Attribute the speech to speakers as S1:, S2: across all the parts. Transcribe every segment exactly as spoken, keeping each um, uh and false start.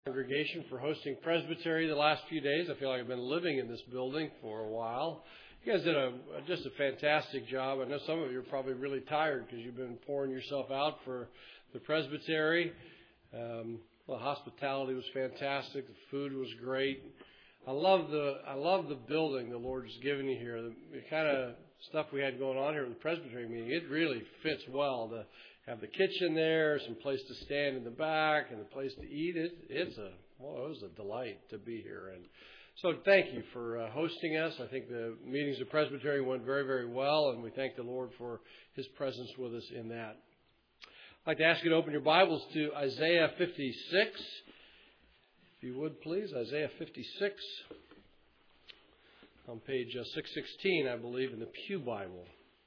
S1: Congregation for hosting Presbytery the last few days. I feel like I've been living in this building for a while. You guys did a just a fantastic job. I know some of you are probably really tired because you've been pouring yourself out for the Presbytery. Um, well, hospitality was fantastic. The food was great. I love the I love the building the Lord has given you here. The, the kind of stuff we had going on here at the Presbytery meeting, it really fits well. The Have the kitchen there, some place to stand in the back, and a place to eat. It, it's a well, it was a delight to be here, and so thank you for uh, hosting us. I think the meetings of Presbytery went very, very well, and we thank the Lord for His presence with us in that. I'd like to ask you to open your Bibles to Isaiah fifty-six, if you would, please. Isaiah fifty-six, on page uh, six sixteen, I believe, in the Pew Bible.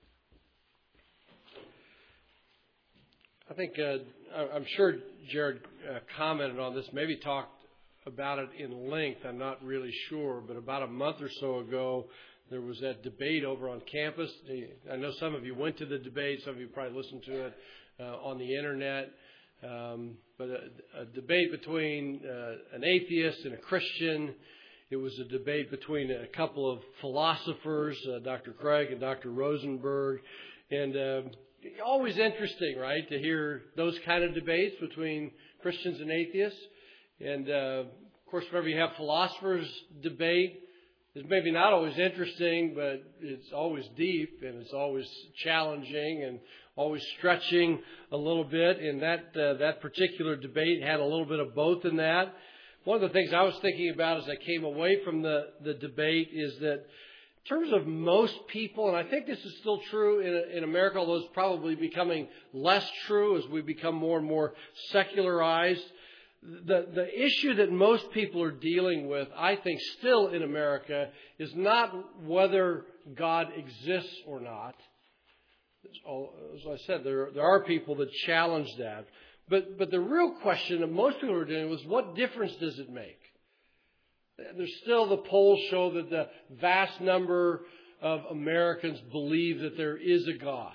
S1: I think, uh, I'm sure Jared uh, commented on this, maybe talked about it in length, I'm not really sure, but about a month or so ago, there was that debate over on campus. I know some of you went to the debate, some of you probably listened to it uh, on the internet, um, but a, a debate between uh, an atheist and a Christian. It was a debate between a couple of philosophers, uh, Doctor Craig and Doctor Rosenberg, and uh, always interesting, right, to hear those kind of debates between Christians and atheists. And, uh, of course, whenever you have philosophers debate, it's maybe not always interesting, but it's always deep and it's always challenging and always stretching a little bit. And that uh, that particular debate had a little bit of both in that. One of the things I was thinking about as I came away from the, the debate is that in terms of most people, and I think this is still true in, in America, although it's probably becoming less true as we become more and more secularized, the, the issue that most people are dealing with, I think still in America, is not whether God exists or not. As I said, there, there are people that challenge that. But, but the real question that most people are dealing with is, what difference does it make? There's still, the polls show that the vast number of Americans believe that there is a God.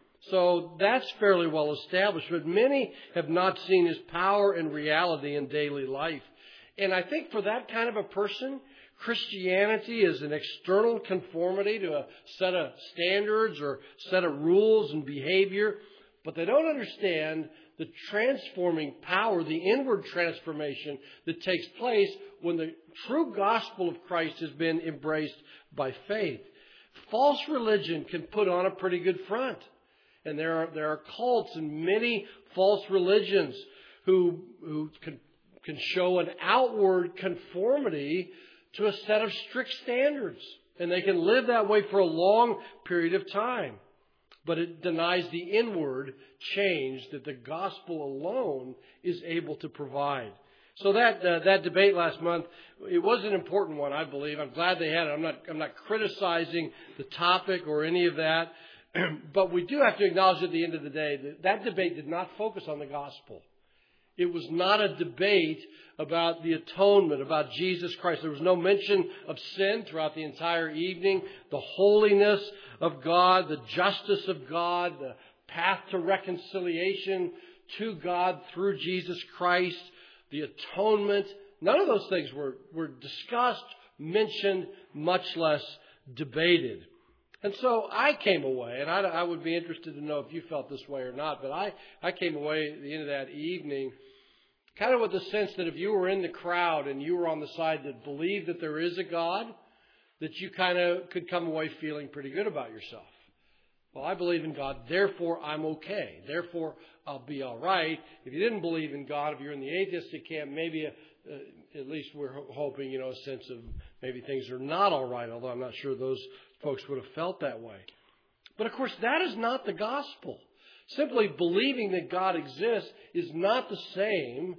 S1: So that's fairly well established, but many have not seen His power and reality in daily life. And I think for that kind of a person, Christianity is an external conformity to a set of standards or set of rules and behavior, but they don't understand the transforming power, the inward transformation that takes place when the true gospel of Christ has been embraced by faith. False religion can put on a pretty good front. And there are there are cults and many false religions who who can, can show an outward conformity to a set of strict standards. And they can live that way for a long period of time. But it denies the inward change that the gospel alone is able to provide. So that uh, that debate last month, it was an important one, I believe. I'm glad they had it. I'm not I'm not criticizing the topic or any of that, but we do have to acknowledge at the end of the day that that debate did not focus on the gospel. It was not a debate about the atonement, about Jesus Christ. There was no mention of sin throughout the entire evening. The holiness of God, the justice of God, the path to reconciliation to God through Jesus Christ, the atonement. None of those things were, were discussed, mentioned, much less debated. And so I came away, and I, I would be interested to know if you felt this way or not, but I, I came away at the end of that evening kind of with the sense that if you were in the crowd and you were on the side that believed that there is a God, that you kind of could come away feeling pretty good about yourself. Well, I believe in God, therefore I'm okay. Therefore I'll be all right. If you didn't believe in God, if you're in the atheistic camp, maybe uh, at least we're hoping, you know, a sense of maybe things are not all right, although I'm not sure those folks would have felt that way. But of course, that is not the gospel. Simply believing that God exists is not the same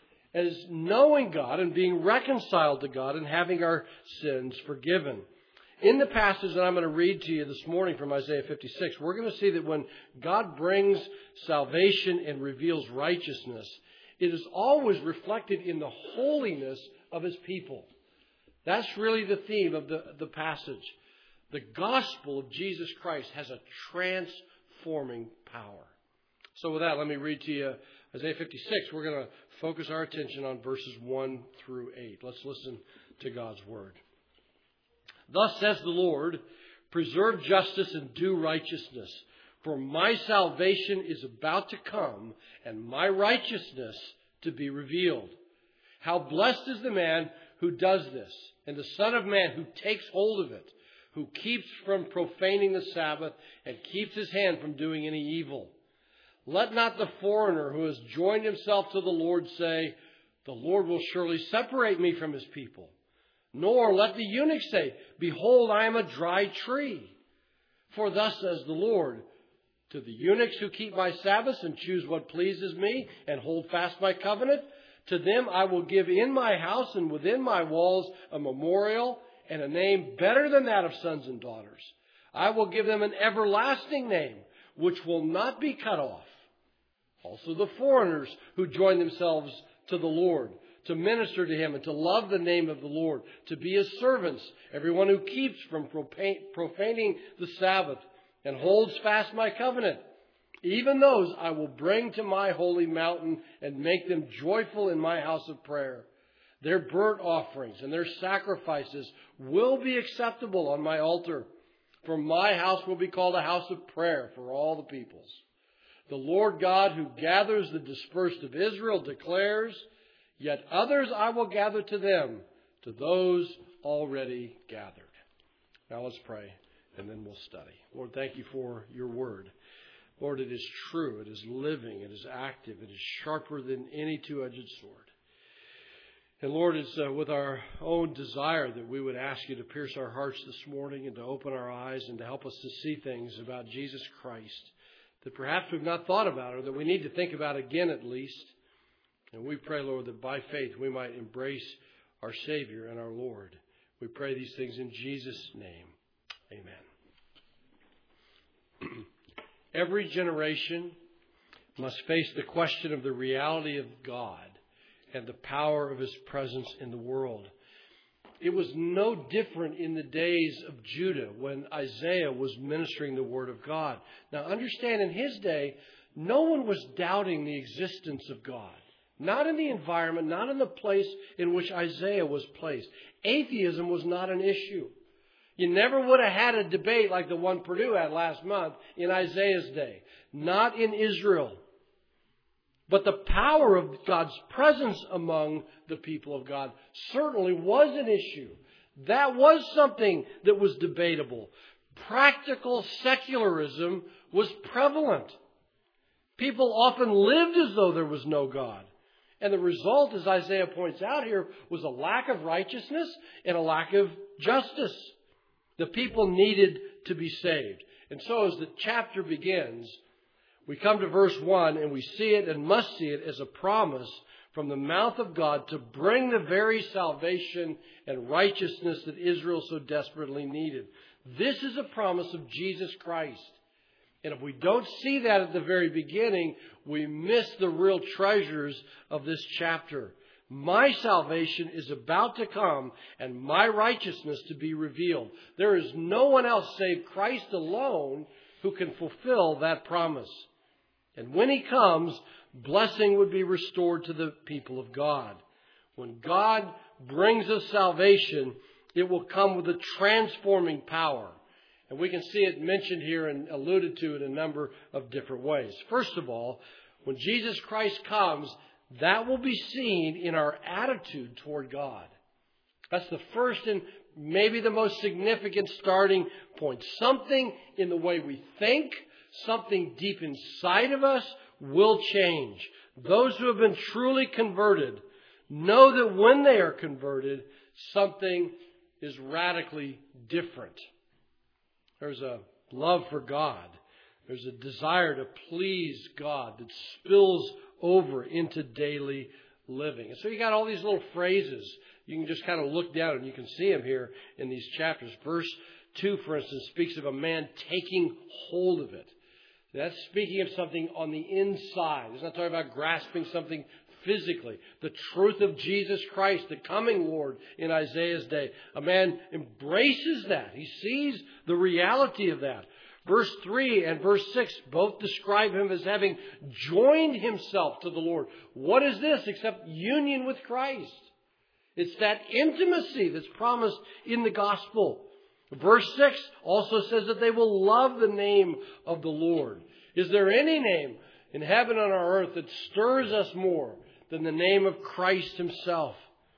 S1: as knowing God and being reconciled to God and having our sins forgiven. In the passage that I'm going to read to you this morning from Isaiah fifty-six, we're going to see that when God brings salvation and reveals righteousness, it is always reflected in the holiness of His people. That's really the theme of the, the passage. The gospel of Jesus Christ has a transforming power. So with that, let me read to you Isaiah fifty-six, we're going to focus our attention on verses one through eight. Let's listen to God's word. Thus says the Lord, preserve justice and do righteousness, for my salvation is about to come, and my righteousness to be revealed. How blessed is the man who does this, and the Son of Man who takes hold of it, who keeps from profaning the Sabbath, and keeps his hand from doing any evil. Let not the foreigner who has joined himself to the Lord say, the Lord will surely separate me from his people. Nor let the eunuch say, behold, I am a dry tree. For thus says the Lord, to the eunuchs who keep my Sabbaths and choose what pleases me and hold fast my covenant, to them I will give in my house and within my walls a memorial and a name better than that of sons and daughters. I will give them an everlasting name, which will not be cut off. Also the foreigners who join themselves to the Lord, to minister to him and to love the name of the Lord, to be his servants, everyone who keeps from profaning the Sabbath and holds fast my covenant. Even those I will bring to my holy mountain and make them joyful in my house of prayer. Their burnt offerings and their sacrifices will be acceptable on my altar. For my house will be called a house of prayer for all the peoples. The Lord God who gathers the dispersed of Israel declares, yet others I will gather to them, to those already gathered. Now let's pray, and then we'll study. Lord, thank you for your word. Lord, it is true, it is living, it is active, it is sharper than any two-edged sword. And Lord, it's uh, with our own desire that we would ask you to pierce our hearts this morning and to open our eyes and to help us to see things about Jesus Christ that perhaps we've not thought about or that we need to think about again at least. And we pray, Lord, that by faith we might embrace our Savior and our Lord. We pray these things in Jesus' name. Amen. Every generation must face the question of the reality of God and the power of his presence in the world. It was no different in the days of Judah when Isaiah was ministering the word of God. Now understand, in his day, no one was doubting the existence of God. Not in the environment, not in the place in which Isaiah was placed. Atheism was not an issue. You never would have had a debate like the one Purdue had last month in Isaiah's day. Not in Israel. But the power of God's presence among the people of God certainly was an issue. That was something that was debatable. Practical secularism was prevalent. People often lived as though there was no God. And the result, as Isaiah points out here, was a lack of righteousness and a lack of justice. The people needed to be saved. And so as the chapter begins, we come to verse one and we see it and must see it as a promise from the mouth of God to bring the very salvation and righteousness that Israel so desperately needed. This is a promise of Jesus Christ. And if we don't see that at the very beginning, we miss the real treasures of this chapter. My salvation is about to come and my righteousness to be revealed. There is no one else save Christ alone who can fulfill that promise. And when he comes, blessing would be restored to the people of God. When God brings us salvation, it will come with a transforming power. And we can see it mentioned here and alluded to in a number of different ways. First of all, when Jesus Christ comes, that will be seen in our attitude toward God. That's the first and maybe the most significant starting point. Something in the way we think, something deep inside of us will change. Those who have been truly converted know that when they are converted, something is radically different. There's a love for God. There's a desire to please God that spills over into daily living. And so you got all these little phrases. You can just kind of look down and you can see them here in these chapters. Verse two, for instance, speaks of a man taking hold of it. That's speaking of something on the inside. It's not talking about grasping something physically. The truth of Jesus Christ, the coming Lord in Isaiah's day. A man embraces that. He sees the reality of that. Verse three and verse six both describe him as having joined himself to the Lord. What is this except union with Christ? It's that intimacy that's promised in the gospel. Verse six also says that they will love the name of the Lord. Is there any name in heaven and on earth that stirs us more than the name of Christ himself?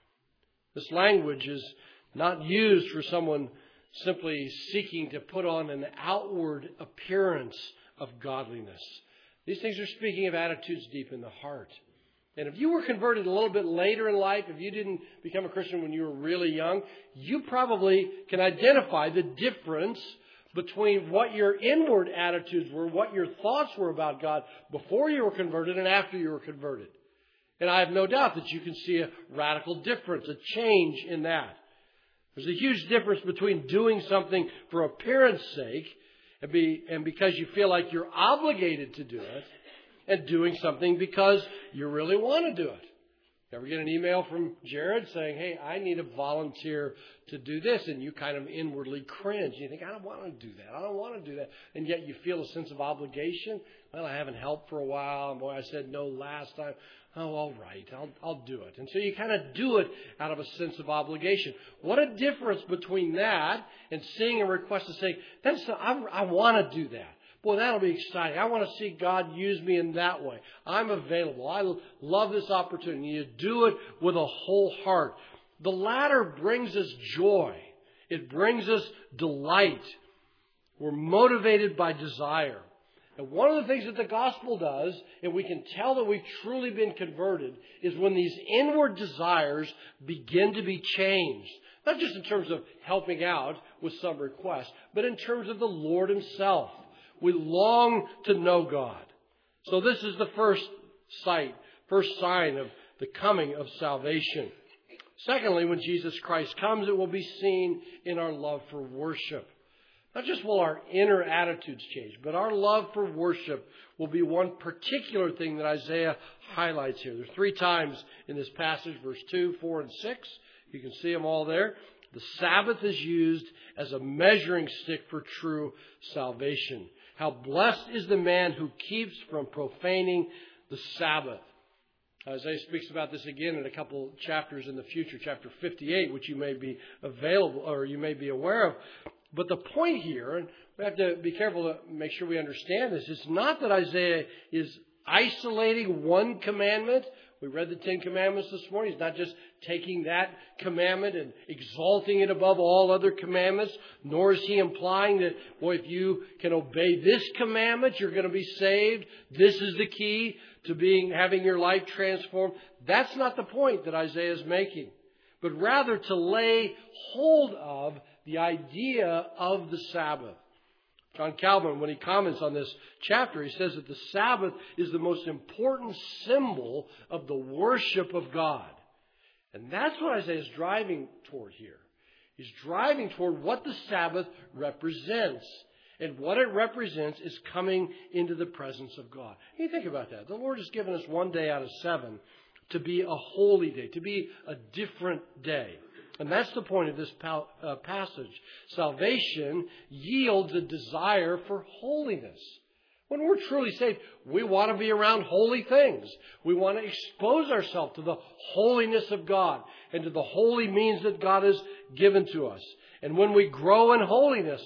S1: This language is not used for someone simply seeking to put on an outward appearance of godliness. These things are speaking of attitudes deep in the heart. And if you were converted a little bit later in life, if you didn't become a Christian when you were really young, you probably can identify the difference between what your inward attitudes were, what your thoughts were about God before you were converted and after you were converted. And I have no doubt that you can see a radical difference, a change in that. There's a huge difference between doing something for appearance sake and, be, and because you feel like you're obligated to do it, and doing something because you really want to do it. Ever get an email from Jared saying, hey, I need a volunteer to do this, and you kind of inwardly cringe. You think, I don't want to do that. I don't want to do that. And yet you feel a sense of obligation. Well, I haven't helped for a while. And boy, I said no last time. Oh, all right, I'll, I'll do it. And so you kind of do it out of a sense of obligation. What a difference between that and seeing a request and saying, That's the, I, I want to do that. Boy, that'll be exciting. I want to see God use me in that way. I'm available. I love this opportunity. You do it with a whole heart. The latter brings us joy. It brings us delight. We're motivated by desire. And one of the things that the gospel does, and we can tell that we've truly been converted, is when these inward desires begin to be changed. Not just in terms of helping out with some request, but in terms of the Lord himself. We long to know God. So this is the first sight, first sign of the coming of salvation. Secondly, when Jesus Christ comes, it will be seen in our love for worship. Not just will our inner attitudes change, but our love for worship will be one particular thing that Isaiah highlights here. There's three times in this passage, verse two, four, and six. You can see them all there. The Sabbath is used as a measuring stick for true salvation. How blessed is the man who keeps from profaning the Sabbath. Isaiah speaks about this again in a couple chapters in the future, chapter fifty-eight, which you may be available or you may be aware of. But the point here, and we have to be careful to make sure we understand this, it's not that Isaiah is isolating one commandment. We read the Ten Commandments this morning. He's not just taking that commandment and exalting it above all other commandments, nor is he implying that, boy, if you can obey this commandment, you're going to be saved. This is the key to being having your life transformed. That's not the point that Isaiah is making, but rather to lay hold of the idea of the Sabbath. John Calvin, when he comments on this chapter, he says that the Sabbath is the most important symbol of the worship of God. And that's what Isaiah is driving toward here. He's driving toward what the Sabbath represents. And what it represents is coming into the presence of God. You think about that. The Lord has given us one day out of seven to be a holy day, to be a different day. And that's the point of this passage. Salvation yields a desire for holiness. When we're truly saved, we want to be around holy things. We want to expose ourselves to the holiness of God and to the holy means that God has given to us. And when we grow in holiness,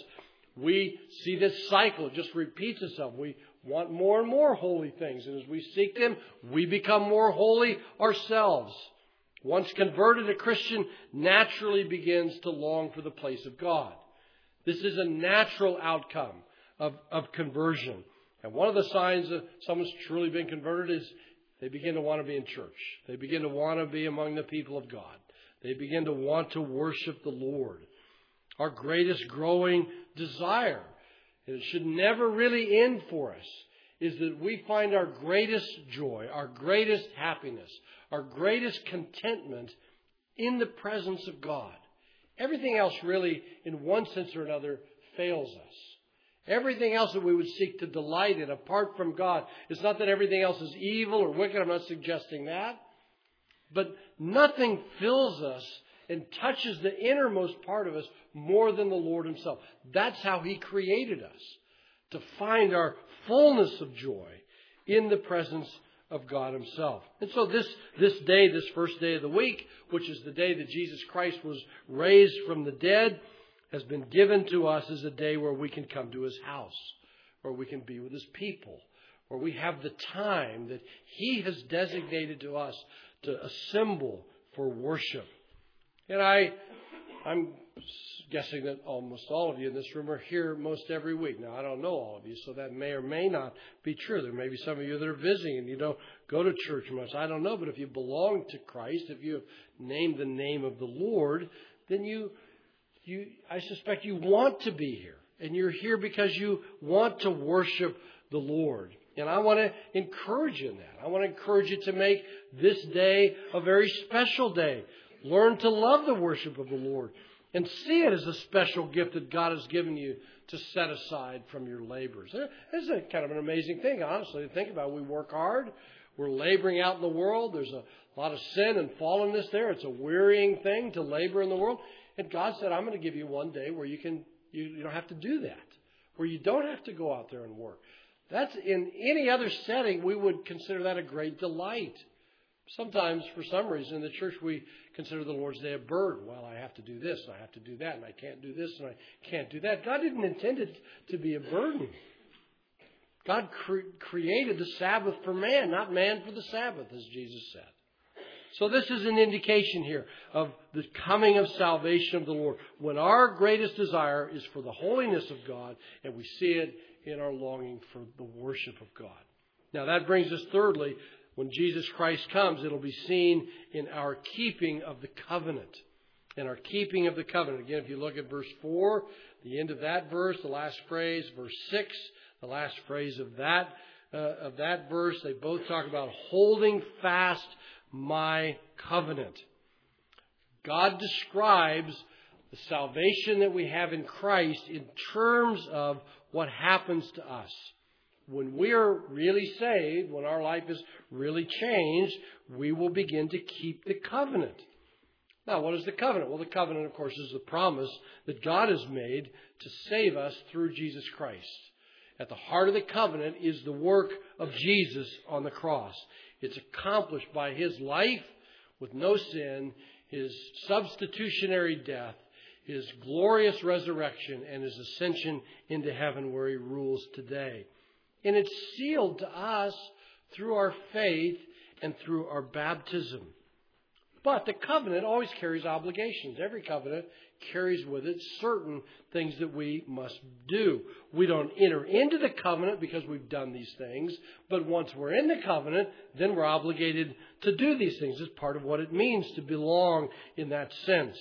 S1: we see this cycle. It just repeats itself. We want more and more holy things. And as we seek them, we become more holy ourselves. Once converted, a Christian naturally begins to long for the place of God. This is a natural outcome of, of conversion. And one of the signs that someone's truly been converted is they begin to want to be in church. They begin to want to be among the people of God. They begin to want to worship the Lord. Our greatest growing desire, and it should never really end for us, is that we find our greatest joy, our greatest happiness, our greatest contentment in the presence of God. Everything else really, in one sense or another, fails us. Everything else that we would seek to delight in apart from God, it's not that everything else is evil or wicked. I'm not suggesting that. But nothing fills us and touches the innermost part of us more than the Lord himself. That's how he created us. to find our fullness of joy in the presence of God himself. And so this, this day, this first day of the week, which is the day that Jesus Christ was raised from the dead, has been given to us as a day where we can come to his house, where we can be with his people, where we have the time that he has designated to us to assemble for worship. And I, I'm guessing that almost all of you in this room are here most every week. Now, I don't know all of you, so that may or may not be true. There may be some of you that are visiting and you don't go to church much. I don't know, but if you belong to Christ, if you have named the name of the Lord, then you, you, I suspect you want to be here. And you're here because you want to worship the Lord. And I want to encourage you in that. I want to encourage you to make this day a very special day. Learn to love the worship of the Lord and see it as a special gift that God has given you to set aside from your labors. It's a kind of an amazing thing, honestly, to think about. We work hard. We're laboring out in the world. There's a lot of sin and fallenness there. It's a wearying thing to labor in the world. And God said, I'm going to give you one day where you can you, you don't have to do that, where you don't have to go out there and work. That's in any other setting, we would consider that a great delight. Sometimes, for some reason, in the church, we consider the Lord's Day a burden. Well, I have to do this, and I have to do that, and I can't do this, and I can't do that. God didn't intend it to be a burden. God cre- created the Sabbath for man, not man for the Sabbath, as Jesus said. So this is an indication here of the coming of salvation of the Lord, when our greatest desire is for the holiness of God, and we see it in our longing for the worship of God. Now, that brings us thirdly, when Jesus Christ comes, it'll be seen in our keeping of the covenant. In our keeping of the covenant. Again, if you look at verse four, the end of that verse, the last phrase, verse six, the last phrase of that, uh, of that verse, they both talk about holding fast my covenant. God describes the salvation that we have in Christ in terms of what happens to us. When we are really saved, when our life is really changed, we will begin to keep the covenant. Now, what is the covenant? Well, the covenant, of course, is the promise that God has made to save us through Jesus Christ. At the heart of the covenant is the work of Jesus on the cross. It's accomplished by his life with no sin, his substitutionary death, his glorious resurrection, and his ascension into heaven where he rules today. And it's sealed to us through our faith and through our baptism. But the covenant always carries obligations. Every covenant carries with it certain things that we must do. We don't enter into the covenant because we've done these things. But once we're in the covenant, then we're obligated to do these things. It's part of what it means to belong in that sense.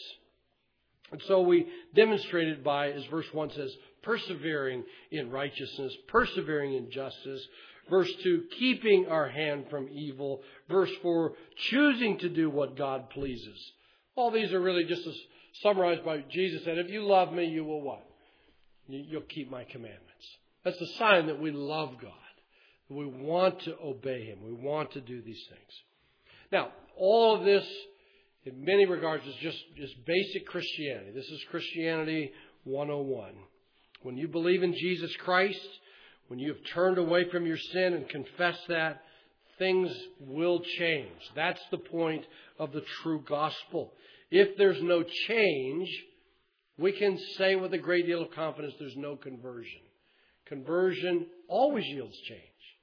S1: And so we demonstrate it by, as verse one says, persevering in righteousness, persevering in justice. Verse two, keeping our hand from evil. Verse four, choosing to do what God pleases. All these are really just as summarized by Jesus said, if you love me, you will what? You'll keep my commandments. That's the sign that we love God. We want to obey him. We want to do these things. Now, all of this, in many regards, is just, just basic Christianity. This is Christianity one oh one. When you believe in Jesus Christ, when you have turned away from your sin and confessed that, things will change. That's the point of the true gospel. If there's no change, we can say with a great deal of confidence there's no conversion. Conversion always yields change.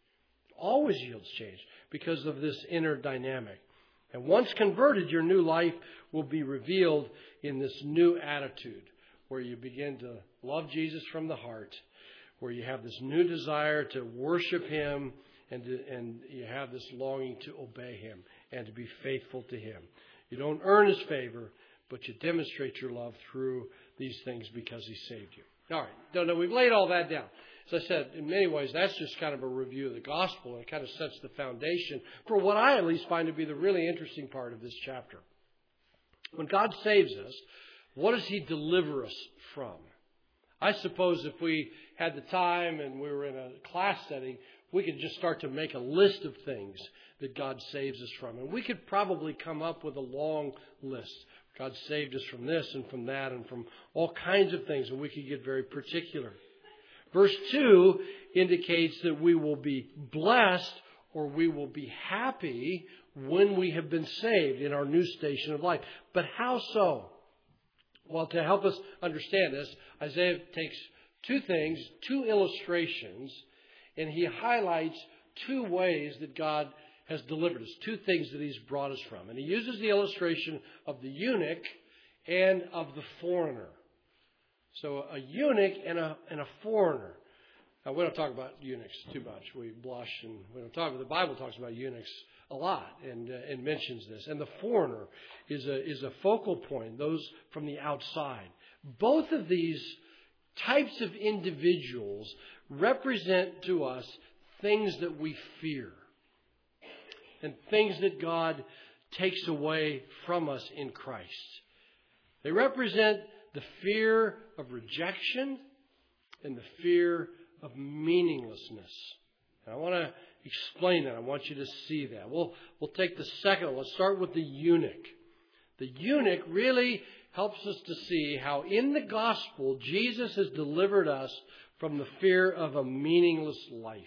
S1: Always yields change because of this inner dynamic. And once converted, your new life will be revealed in this new attitude where you begin to love Jesus from the heart, where you have this new desire to worship him and, to, and you have this longing to obey him and to be faithful to him. You don't earn his favor, but you demonstrate your love through these things because he saved you. All right. No, no, we've laid all that down. As I said, in many ways, that's just kind of a review of the gospel, and it kind of sets the foundation for what I at least find to be the really interesting part of this chapter. When God saves us, what does he deliver us from? I suppose if we had the time and we were in a class setting, we could just start to make a list of things that God saves us from. And we could probably come up with a long list. God saved us from this and from that and from all kinds of things, and we could get very particular. Verse two indicates that we will be blessed or we will be happy when we have been saved in our new station of life. But how so? Well, to help us understand this, Isaiah takes two things, two illustrations, and he highlights two ways that God has delivered us, two things that he's brought us from. And he uses the illustration of the eunuch and of the foreigner. So a eunuch and a, and a foreigner. Now, we don't talk about eunuchs too much. We blush, and we don't talk about, the Bible talks about eunuchs a lot and, uh, and mentions this. And the foreigner is a, is a focal point, those from the outside. Both of these types of individuals represent to us things that we fear and things that God takes away from us in Christ. They represent the fear of rejection and the fear of meaninglessness. And I want to explain that. I want you to see that. We'll, we'll take the second one. Let's start with the eunuch. The eunuch really helps us to see how in the gospel Jesus has delivered us from the fear of a meaningless life.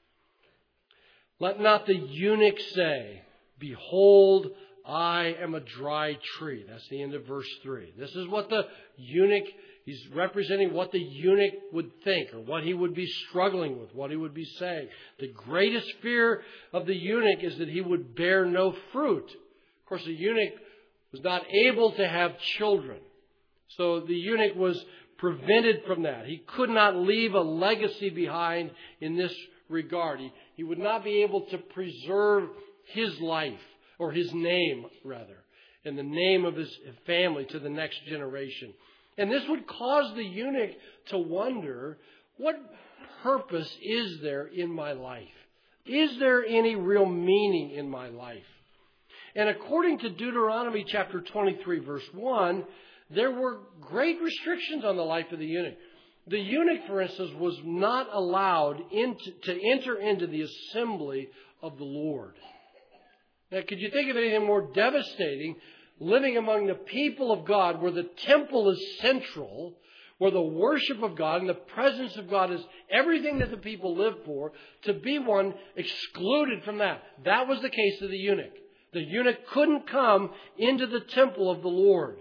S1: Let not the eunuch say, "Behold, I am a dry tree." That's the end of verse three. This is what the eunuch, he's representing what the eunuch would think or what he would be struggling with, what he would be saying. The greatest fear of the eunuch is that he would bear no fruit. Of course, the eunuch was not able to have children. So the eunuch was prevented from that. He could not leave a legacy behind in this regard. He, he would not be able to preserve his life, or his name, rather, and the name of his family to the next generation. And this would cause the eunuch to wonder, what purpose is there in my life? Is there any real meaning in my life? And according to Deuteronomy chapter twenty-three, verse one, there were great restrictions on the life of the eunuch. The eunuch, for instance, was not allowed into, to enter into the assembly of the Lord. Now, could you think of anything more devastating, living among the people of God, where the temple is central, where the worship of God and the presence of God is everything that the people live for, to be one excluded from that? That was the case of the eunuch. The eunuch couldn't come into the temple of the Lord.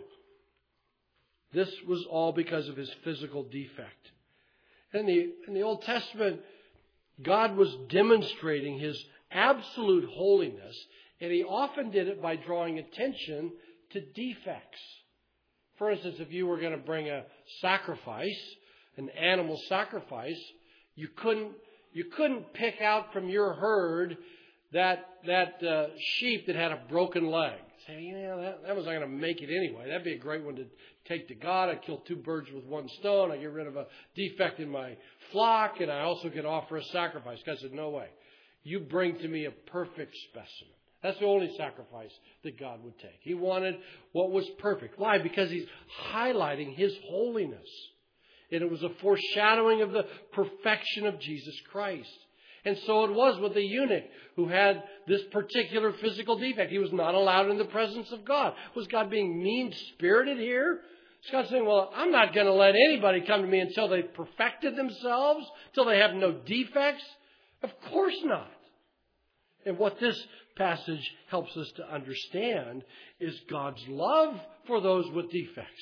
S1: This was all because of his physical defect. In the, in the Old Testament, God was demonstrating his absolute holiness, and he often did it by drawing attention to defects. For instance, if you were going to bring a sacrifice, an animal sacrifice, you couldn't, you couldn't pick out from your herd that, that uh, sheep that had a broken leg. Say, you know, that, that was not going to make it anyway. That'd be a great one to take to God. I kill two birds with one stone. I get rid of a defect in my flock, and I also can offer a sacrifice. God said, no way. You bring to me a perfect specimen. That's the only sacrifice that God would take. He wanted what was perfect. Why? Because he's highlighting his holiness. And it was a foreshadowing of the perfection of Jesus Christ. And so it was with the eunuch who had this particular physical defect. He was not allowed in the presence of God. Was God being mean-spirited here? Is God saying, well, I'm not going to let anybody come to me until they've perfected themselves, until they have no defects? Of course not. And what this passage helps us to understand is God's love for those with defects.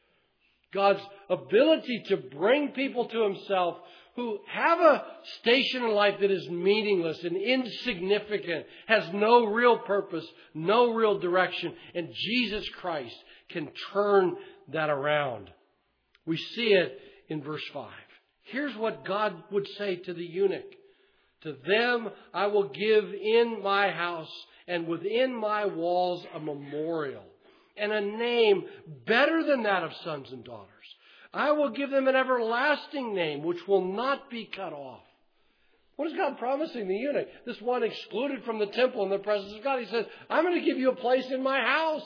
S1: God's ability to bring people to himself who have a station in life that is meaningless and insignificant, has no real purpose, no real direction, and Jesus Christ can turn that around. We see it in verse five. Here's what God would say to the eunuch. To them I will give in my house and within my walls a memorial and a name better than that of sons and daughters. I will give them an everlasting name which will not be cut off. What is God promising the eunuch? This one excluded from the temple in the presence of God. He says, I'm going to give you a place in my house.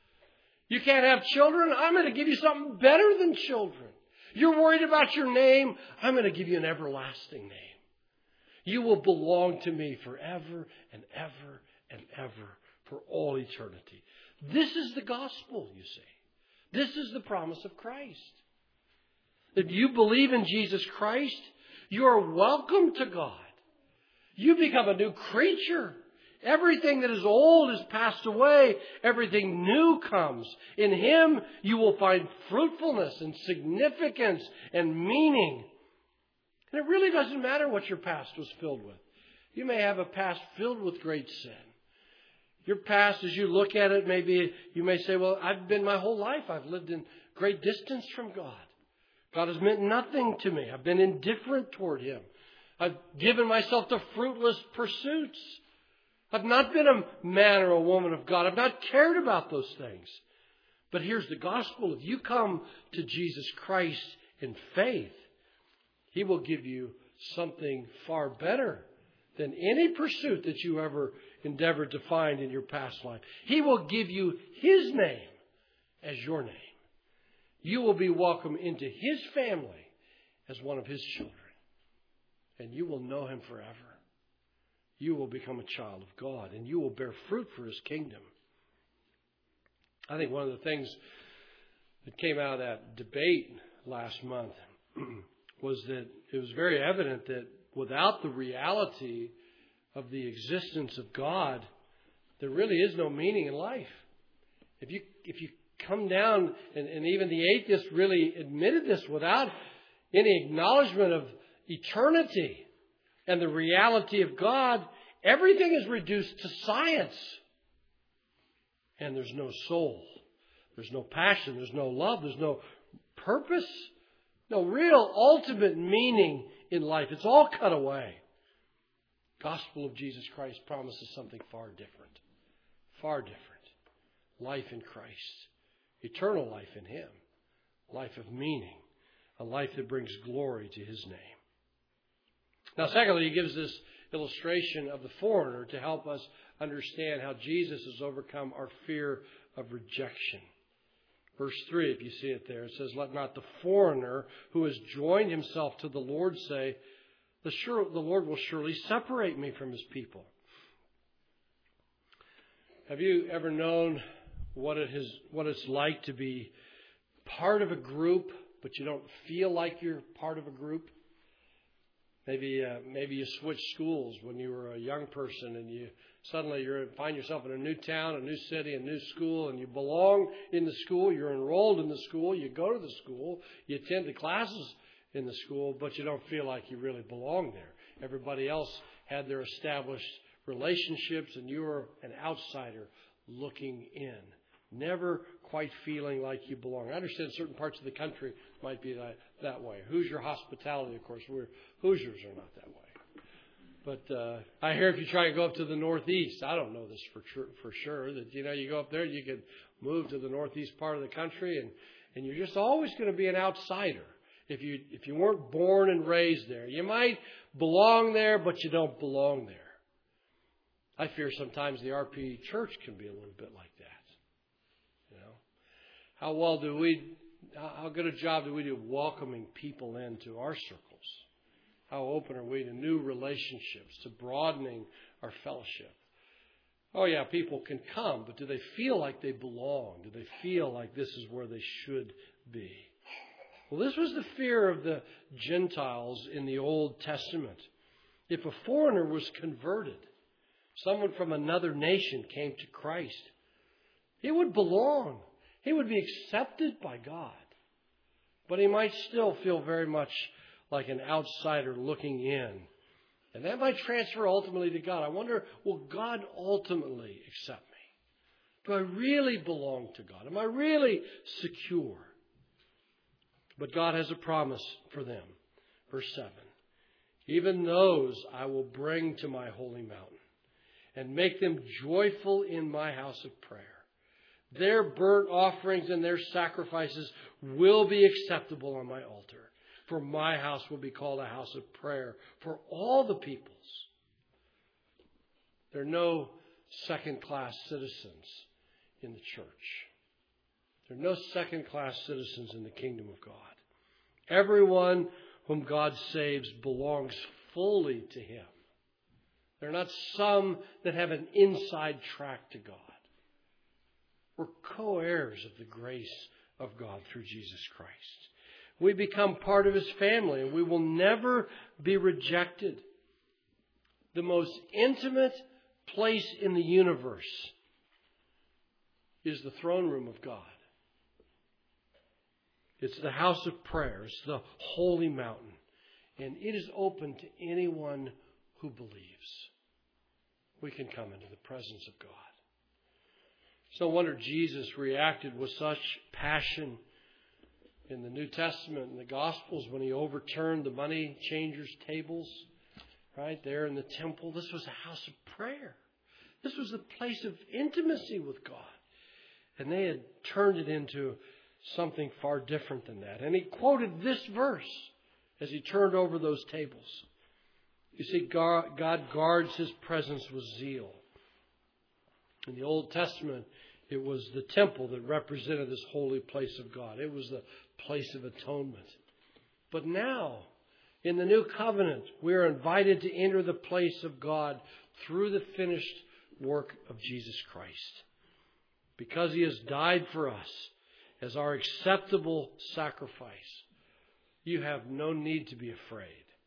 S1: You can't have children? I'm going to give you something better than children. You're worried about your name? I'm going to give you an everlasting name. You will belong to me forever and ever and ever for all eternity. This is the gospel, you see. This is the promise of Christ. If you believe in Jesus Christ, you are welcome to God. You become a new creature. Everything that is old is passed away. Everything new comes. In Him, you will find fruitfulness and significance and meaning. And it really doesn't matter what your past was filled with. You may have a past filled with great sin. Your past, as you look at it, maybe you may say, well, I've been my whole life. I've lived in great distance from God. God has meant nothing to me. I've been indifferent toward Him. I've given myself to fruitless pursuits. I've not been a man or a woman of God. I've not cared about those things. But here's the gospel. If you come to Jesus Christ in faith, He will give you something far better than any pursuit that you ever endeavored to find in your past life. He will give you His name as your name. You will be welcomed into His family as one of His children. And you will know Him forever. You will become a child of God, and you will bear fruit for His kingdom. I think one of the things that came out of that debate last month was that it was very evident that without the reality of the existence of God, there really is no meaning in life. If you if you come down, and, and even the atheists really admitted this, without any acknowledgement of eternity and the reality of God, everything is reduced to science. And there's no soul. There's no passion. There's no love. There's no purpose. No real ultimate meaning in life. It's all cut away. Gospel of Jesus Christ promises something far different. Far different. Life in Christ. Eternal life in Him. Life of meaning. A life that brings glory to His name. Now, secondly, he gives this illustration of the foreigner to help us understand how Jesus has overcome our fear of rejection. Verse three, if you see it there, it says, let not the foreigner who has joined himself to the Lord say, the, sure, the Lord will surely separate me from His people. Have you ever known what it is, what it's like to be part of a group, but you don't feel like you're part of a group? Maybe uh, maybe you switched schools when you were a young person, and you suddenly you find yourself in a new town, a new city, a new school, and you belong in the school. You're enrolled in the school. You go to the school. You attend the classes in the school, but you don't feel like you really belong there. Everybody else had their established relationships, and you were an outsider looking in, never quite feeling like you belong. I understand certain parts of the country might be that, that way. Hoosier hospitality, of course, we're Hoosiers are not that way. But uh, I hear if you try and go up to the Northeast, I don't know this for sure, for sure, that, you know, you go up there, you could move to the Northeast part of the country, and, and you're just always going to be an outsider if you if you weren't born and raised there. You might belong there, but you don't belong there. I fear sometimes the R P church can be a little bit like that. You know, how well do we, how good a job do we do welcoming people into our circles? How open are we to new relationships, to broadening our fellowship? Oh yeah, people can come, but do they feel like they belong? Do they feel like this is where they should be? Well, this was the fear of the Gentiles in the Old Testament. If a foreigner was converted, someone from another nation came to Christ, he would belong. He would be accepted by God. But he might still feel very much like an outsider looking in. And that might transfer ultimately to God. I wonder, will God ultimately accept me? Do I really belong to God? Am I really secure? But God has a promise for them. Verse seven. Even those I will bring to my holy mountain and make them joyful in my house of prayer. Their burnt offerings and their sacrifices will be acceptable on my altar. For my house will be called a house of prayer for all the peoples. There are no second-class citizens in the church. There are no second-class citizens in the kingdom of God. Everyone whom God saves belongs fully to Him. There are not some that have an inside track to God. We're co-heirs of the grace of God through Jesus Christ. We become part of His family, and we will never be rejected. The most intimate place in the universe is the throne room of God. It's the house of prayer. It's the holy mountain. And it is open to anyone who believes. We can come into the presence of God. It's no wonder Jesus reacted with such passion in the New Testament and the Gospels when He overturned the money changers' tables right there in the temple. This was a house of prayer. This was a place of intimacy with God. And they had turned it into something far different than that. And He quoted this verse as He turned over those tables. You see, God guards His presence with zeal. In the Old Testament, it was the temple that represented this holy place of God. It was the place of atonement. But now, in the new covenant, we are invited to enter the place of God through the finished work of Jesus Christ. Because He has died for us as our acceptable sacrifice, you have no need to be afraid.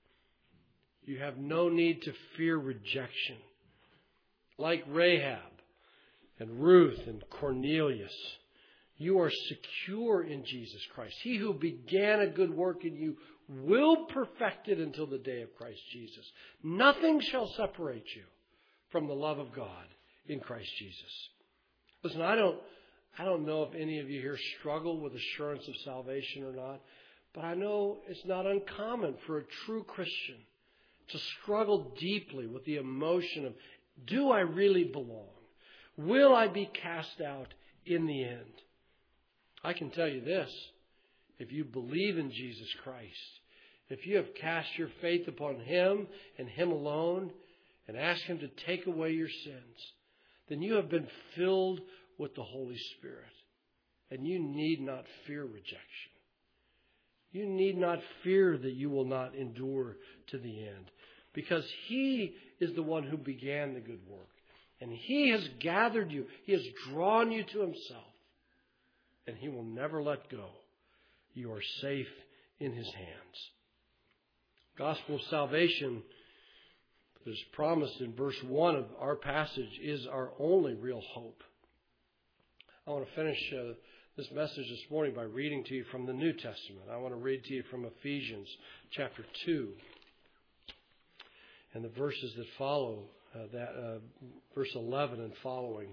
S1: You have no need to fear rejection. Like Rahab and Ruth and Cornelius, you are secure in Jesus Christ. He who began a good work in you will perfect it until the day of Christ Jesus. Nothing shall separate you from the love of God in Christ Jesus. Listen, I don't, I don't know if any of you here struggle with assurance of salvation or not, but I know it's not uncommon for a true Christian to struggle deeply with the emotion of, do I really belong? Will I be cast out in the end? I can tell you this, if you believe in Jesus Christ, if you have cast your faith upon Him and Him alone and asked Him to take away your sins, then you have been filled with the Holy Spirit. And you need not fear rejection. You need not fear that you will not endure to the end. Because He is the one who began the good work. And He has gathered you. He has drawn you to Himself. And He will never let go. You are safe in His hands. Gospel of salvation, as promised in verse one of our passage, is our only real hope. I want to finish uh, this message this morning by reading to you from the New Testament. I want to read to you from Ephesians chapter two and the verses that follow, uh, that uh, verse eleven and following.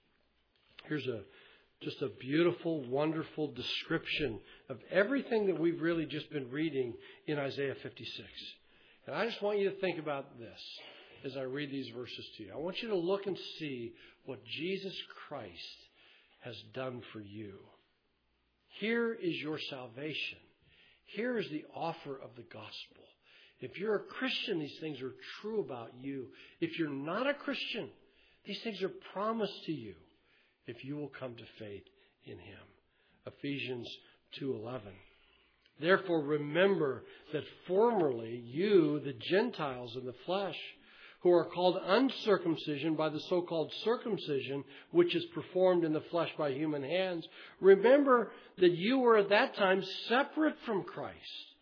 S1: Here's a just a beautiful, wonderful description of everything that we've really just been reading in Isaiah fifty-six. And I just want you to think about this as I read these verses to you. I want you to look and see what Jesus Christ has done for you. Here is your salvation. Here is the offer of the gospel. If you're a Christian, these things are true about you. If you're not a Christian, these things are promised to you if you will come to faith in Him. Ephesians two eleven. Therefore remember that formerly you, the Gentiles in the flesh, who are called uncircumcision by the so-called circumcision, which is performed in the flesh by human hands, remember that you were at that time separate from Christ,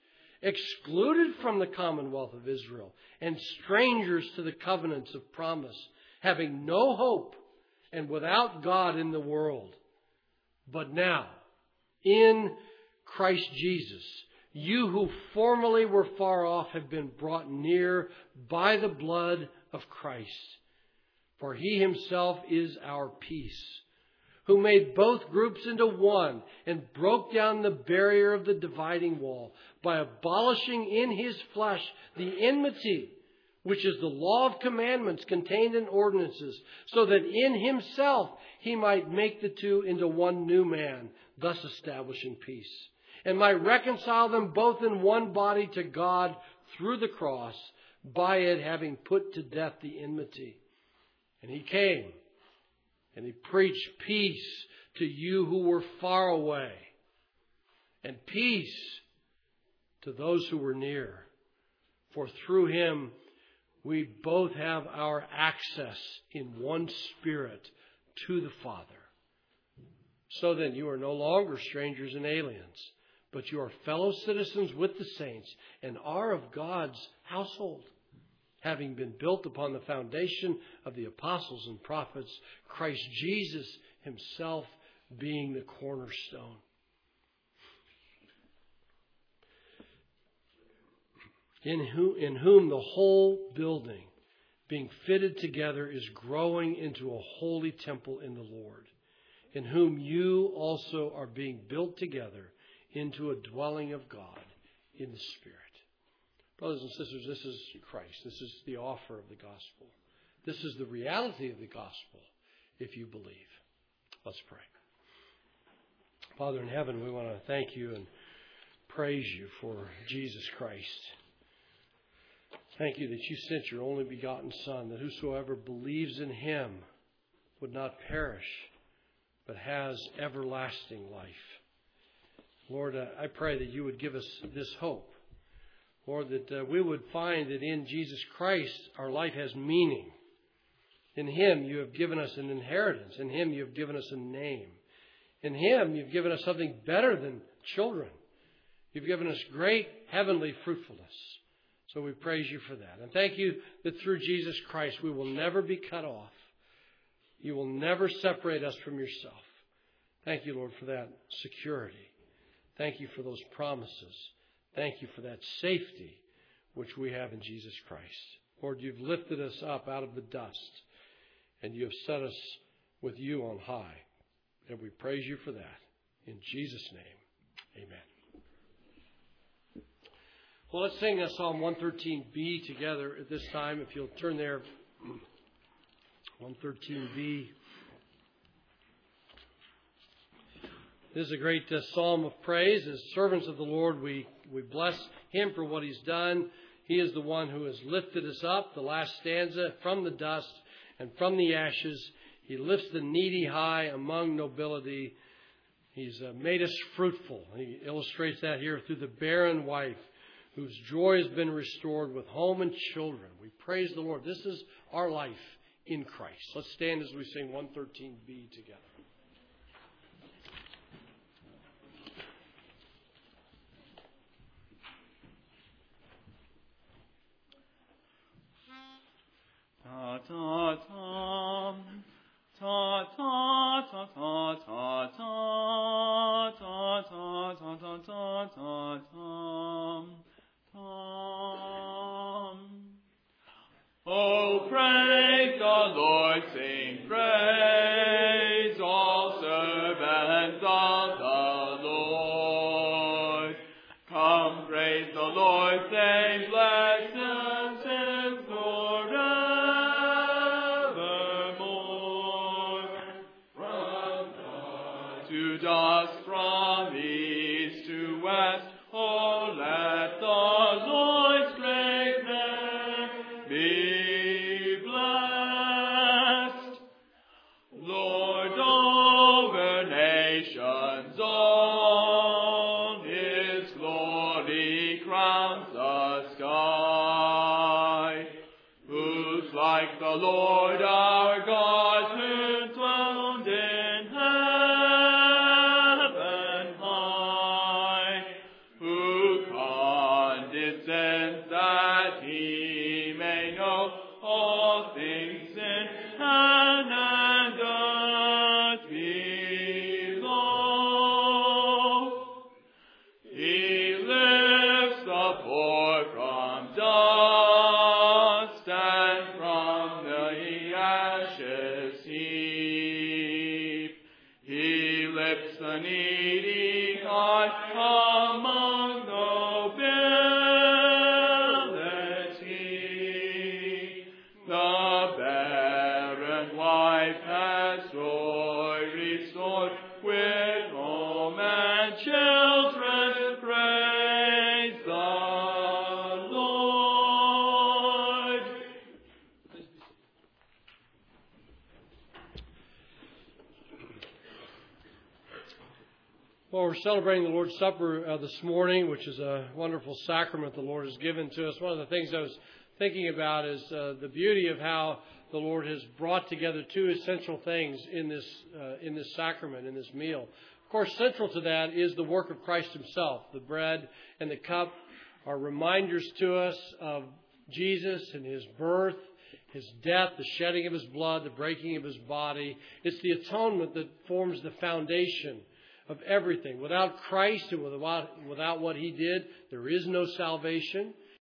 S1: excluded from the commonwealth of Israel, and strangers to the covenants of promise, having no hope and without God in the world. But now, in Christ Jesus, you who formerly were far off have been brought near by the blood of Christ. For He Himself is our peace, who made both groups into one and broke down the barrier of the dividing wall by abolishing in His flesh the enmity, which is the law of commandments contained in ordinances, so that in Himself He might make the two into one new man, thus establishing peace, and might reconcile them both in one body to God through the cross, by it having put to death the enmity. And He came, and He preached peace to you who were far away, and peace to those who were near. For through Him we both have our access in one Spirit to the Father. So then you are no longer strangers and aliens, but you are fellow citizens with the saints and are of God's household, having been built upon the foundation of the apostles and prophets, Christ Jesus himself being the cornerstone. In whom, in whom the whole building, being fitted together, is growing into a holy temple in the Lord, in whom you also are being built together into a dwelling of God in the Spirit. Brothers and sisters, this is Christ. This is the offer of the gospel. This is the reality of the gospel if you believe. Let's pray. Father in heaven, we want to thank you and praise you for Jesus Christ. Thank you that you sent your only begotten Son, that whosoever believes in him would not perish, but has everlasting life. Lord, uh, I pray that you would give us this hope. Lord, that uh, we would find that in Jesus Christ our life has meaning. In him you have given us an inheritance. In him you have given us a name. In him you've given us something better than children. You've given us great heavenly fruitfulness. So we praise you for that. And thank you that through Jesus Christ we will never be cut off. You will never separate us from yourself. Thank you, Lord, for that security. Thank you for those promises. Thank you for that safety which we have in Jesus Christ. Lord, you've lifted us up out of the dust and you have set us with you on high. And we praise you for that. In Jesus' name, amen. Well, let's sing Psalm one thirteen B together at this time. If you'll turn there, one thirteen B. This is a great uh, psalm of praise. As servants of the Lord, we, we bless him for what he's done. He is the one who has lifted us up, the last stanza, from the dust and from the ashes. He lifts the needy high among nobility. He's uh, made us fruitful. He illustrates that here through the barren wife, whose joy has been restored with home and children. We praise the Lord. This is our life in Christ. Let's stand as we sing one thirteen B together.
S2: Ta ta ta ta ta ta ta ta ta ta ta ta ta ta ta. Oh, praise the Lord, sing praise, all servants of the Lord. Come, praise the Lord, sing blessings him forevermore. From dawn to dusk, from east to west, oh, let the Lord's great name be blessed. Lord over nations, all his glory crowns the sky. Who's like the Lord our God, who dwelled in heaven high, who condescends that he may know all things in heaven and earth below. He lifts the poor from dust and from the ashes heap. He lifts the needy high among nobility. The barren wife has joy restored with home and children. Praise the Lord.
S1: Well, we're celebrating the Lord's Supper uh, this morning, which is a wonderful sacrament the Lord has given to us. One of the things I was thinking about is uh, the beauty of how the Lord has brought together two essential things in this uh, in this sacrament, in this meal. Of course, central to that is the work of Christ himself. The bread and the cup are reminders to us of Jesus and his birth, his death, the shedding of his blood, the breaking of his body. It's the atonement that forms the foundation of everything. Without Christ and without, without what he did, there is no salvation.